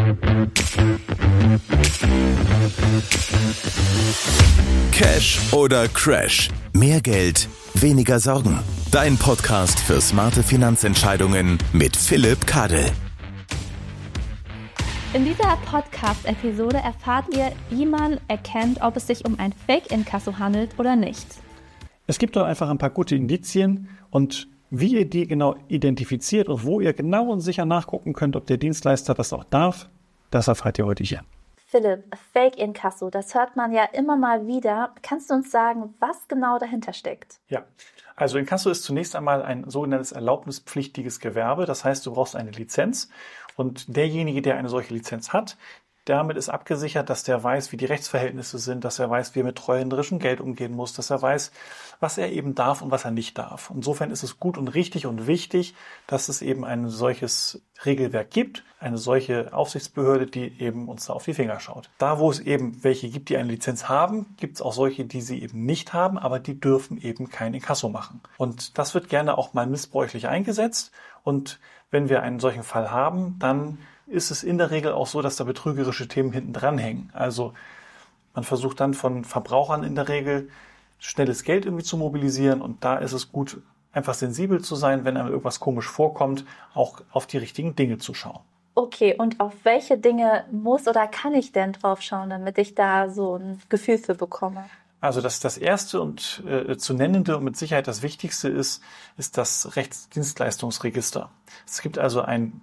Cash oder Crash? Mehr Geld, weniger Sorgen. Dein Podcast für smarte Finanzentscheidungen mit Philipp Kadel. In dieser Podcast-Episode erfahrt ihr, wie man erkennt, ob es sich um ein Fake-Inkasso handelt oder nicht. Es gibt doch einfach ein paar gute Indizien und wie ihr die genau identifiziert und wo ihr genau und sicher nachgucken könnt, ob der Dienstleister das auch darf, das erfahrt ihr heute hier. Philipp, Fake-Inkasso, das hört man ja immer mal wieder. Kannst du uns sagen, was genau dahinter steckt? Ja, also Inkasso ist zunächst einmal ein sogenanntes erlaubnispflichtiges Gewerbe. Das heißt, du brauchst eine Lizenz und derjenige, der eine solche Lizenz hat, damit ist abgesichert, dass der weiß, wie die Rechtsverhältnisse sind, dass er weiß, wie er mit treuhänderischem Geld umgehen muss, dass er weiß, was er eben darf und was er nicht darf. Insofern ist es gut und richtig und wichtig, dass es eben ein solches Regelwerk gibt, eine solche Aufsichtsbehörde, die eben uns da auf die Finger schaut. Da, wo es eben welche gibt, die eine Lizenz haben, gibt es auch solche, die sie eben nicht haben, aber die dürfen eben kein Inkasso machen. Und das wird gerne auch mal missbräuchlich eingesetzt. Und wenn wir einen solchen Fall haben, dann ist es in der Regel auch so, dass da betrügerische Themen hinten dran hängen. Also man versucht dann von Verbrauchern in der Regel schnelles Geld irgendwie zu mobilisieren und da ist es gut, einfach sensibel zu sein, wenn einem irgendwas komisch vorkommt, auch auf die richtigen Dinge zu schauen. Okay, und auf welche Dinge muss oder kann ich denn drauf schauen, damit ich da so ein Gefühl für bekomme? Also das erste und zu nennende und mit Sicherheit das Wichtigste ist das Rechtsdienstleistungsregister. Es gibt also ein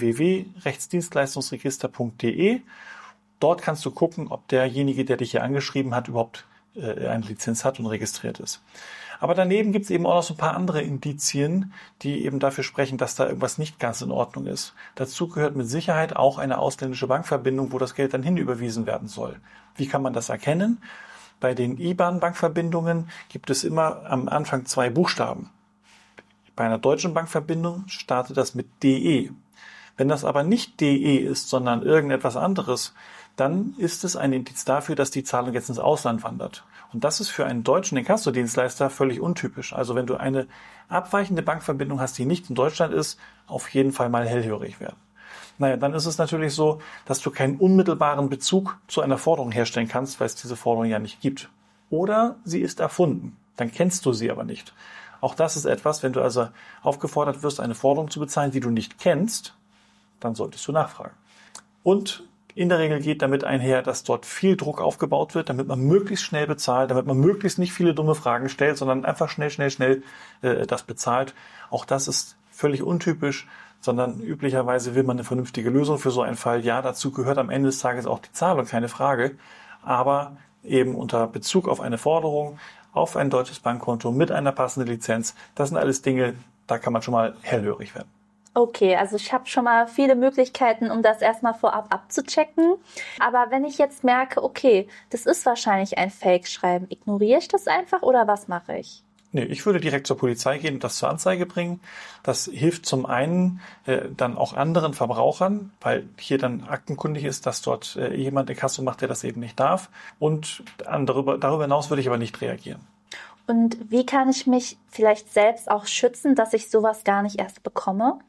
www.rechtsdienstleistungsregister.de. Dort kannst du gucken, ob derjenige, der dich hier angeschrieben hat, überhaupt eine Lizenz hat und registriert ist. Aber daneben gibt es eben auch noch so ein paar andere Indizien, die eben dafür sprechen, dass da irgendwas nicht ganz in Ordnung ist. Dazu gehört mit Sicherheit auch eine ausländische Bankverbindung, wo das Geld dann hinüberwiesen werden soll. Wie kann man das erkennen? Bei den IBAN-Bankverbindungen gibt es immer am Anfang 2 Buchstaben. Bei einer deutschen Bankverbindung startet das mit DE. Wenn das aber nicht DE ist, sondern irgendetwas anderes, dann ist es ein Indiz dafür, dass die Zahlung jetzt ins Ausland wandert. Und das ist für einen deutschen Inkassodienstleister völlig untypisch. Also wenn du eine abweichende Bankverbindung hast, die nicht in Deutschland ist, auf jeden Fall mal hellhörig werden. Naja, dann ist es natürlich so, dass du keinen unmittelbaren Bezug zu einer Forderung herstellen kannst, weil es diese Forderung ja nicht gibt. Oder sie ist erfunden, dann kennst du sie aber nicht. Auch das ist etwas, wenn du also aufgefordert wirst, eine Forderung zu bezahlen, die du nicht kennst, dann solltest du nachfragen. Und in der Regel geht damit einher, dass dort viel Druck aufgebaut wird, damit man möglichst schnell bezahlt, damit man möglichst nicht viele dumme Fragen stellt, sondern einfach schnell das bezahlt. Auch das ist völlig untypisch, sondern üblicherweise will man eine vernünftige Lösung für so einen Fall. Ja, dazu gehört am Ende des Tages auch die Zahlung, keine Frage, aber eben unter Bezug auf eine Forderung, auf ein deutsches Bankkonto mit einer passenden Lizenz. Das sind alles Dinge, da kann man schon mal hellhörig werden. Okay, also ich habe schon mal viele Möglichkeiten, um das erstmal vorab abzuchecken. Aber wenn ich jetzt merke, okay, das ist wahrscheinlich ein Fake-Schreiben, ignoriere ich das einfach oder was mache ich? Nee, ich würde direkt zur Polizei gehen und das zur Anzeige bringen. Das hilft zum einen dann auch anderen Verbrauchern, weil hier dann aktenkundig ist, dass dort jemand Inkasso macht, der das eben nicht darf. Und darüber hinaus würde ich aber nicht reagieren. Und wie kann ich mich vielleicht selbst auch schützen, dass ich sowas gar nicht erst bekomme?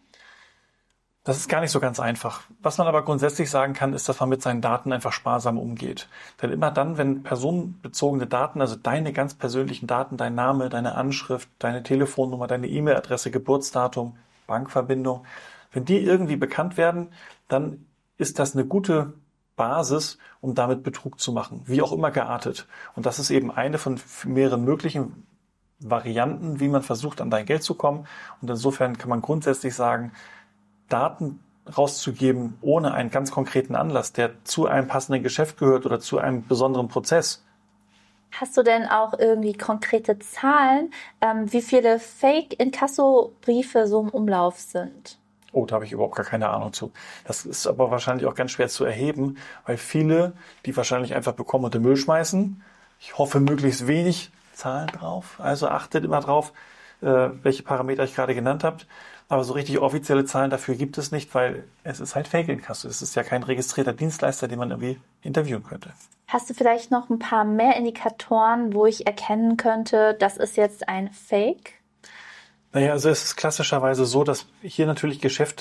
Das ist gar nicht so ganz einfach. Was man aber grundsätzlich sagen kann, ist, dass man mit seinen Daten einfach sparsam umgeht. Denn immer dann, wenn personenbezogene Daten, also deine ganz persönlichen Daten, dein Name, deine Anschrift, deine Telefonnummer, deine E-Mail-Adresse, Geburtsdatum, Bankverbindung, wenn die irgendwie bekannt werden, dann ist das eine gute Basis, um damit Betrug zu machen, wie auch immer geartet. Und das ist eben eine von mehreren möglichen Varianten, wie man versucht, an dein Geld zu kommen. Und insofern kann man grundsätzlich sagen, Daten rauszugeben ohne einen ganz konkreten Anlass, der zu einem passenden Geschäft gehört oder zu einem besonderen Prozess. Hast du denn auch irgendwie konkrete Zahlen, wie viele Fake-Inkasso-Briefe so im Umlauf sind? Oh, da habe ich überhaupt gar keine Ahnung zu. Das ist aber wahrscheinlich auch ganz schwer zu erheben, weil viele, die wahrscheinlich einfach bekommen und den Müll schmeißen. Ich hoffe, möglichst wenig Zahlen drauf. Also achtet immer drauf, welche Parameter ich gerade genannt habe. Aber so richtig offizielle Zahlen dafür gibt es nicht, weil es ist halt Fake-Inkasso. Es ist ja kein registrierter Dienstleister, den man irgendwie interviewen könnte. Hast du vielleicht noch ein paar mehr Indikatoren, wo ich erkennen könnte, das ist jetzt ein Fake? Naja, also es ist klassischerweise so, dass hier natürlich Geschäfte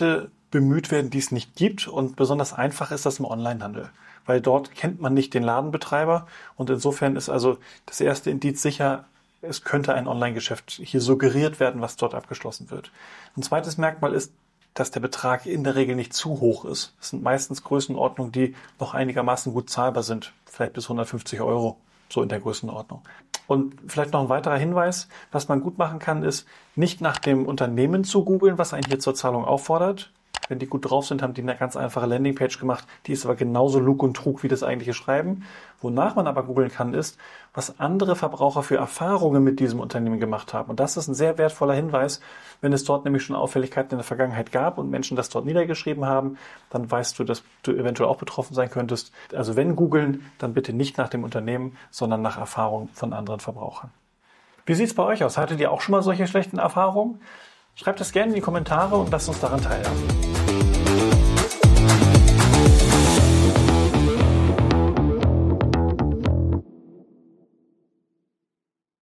bemüht werden, die es nicht gibt. Und besonders einfach ist das im Onlinehandel, weil dort kennt man nicht den Ladenbetreiber. Und insofern ist also das erste Indiz sicher, es könnte ein Online-Geschäft hier suggeriert werden, was dort abgeschlossen wird. Ein zweites Merkmal ist, dass der Betrag in der Regel nicht zu hoch ist. Es sind meistens Größenordnungen, die noch einigermaßen gut zahlbar sind. Vielleicht bis 150 €, so in der Größenordnung. Und vielleicht noch ein weiterer Hinweis, was man gut machen kann, ist, nicht nach dem Unternehmen zu googeln, was einen hier zur Zahlung auffordert. Wenn die gut drauf sind, haben die eine ganz einfache Landingpage gemacht. Die ist aber genauso Lug und Trug wie das eigentliche Schreiben. Wonach man aber googeln kann, ist, was andere Verbraucher für Erfahrungen mit diesem Unternehmen gemacht haben. Und das ist ein sehr wertvoller Hinweis. Wenn es dort nämlich schon Auffälligkeiten in der Vergangenheit gab und Menschen das dort niedergeschrieben haben, dann weißt du, dass du eventuell auch betroffen sein könntest. Also wenn googeln, dann bitte nicht nach dem Unternehmen, sondern nach Erfahrungen von anderen Verbrauchern. Wie sieht es bei euch aus? Hattet ihr auch schon mal solche schlechten Erfahrungen? Schreibt es gerne in die Kommentare und lasst uns daran teilhaben.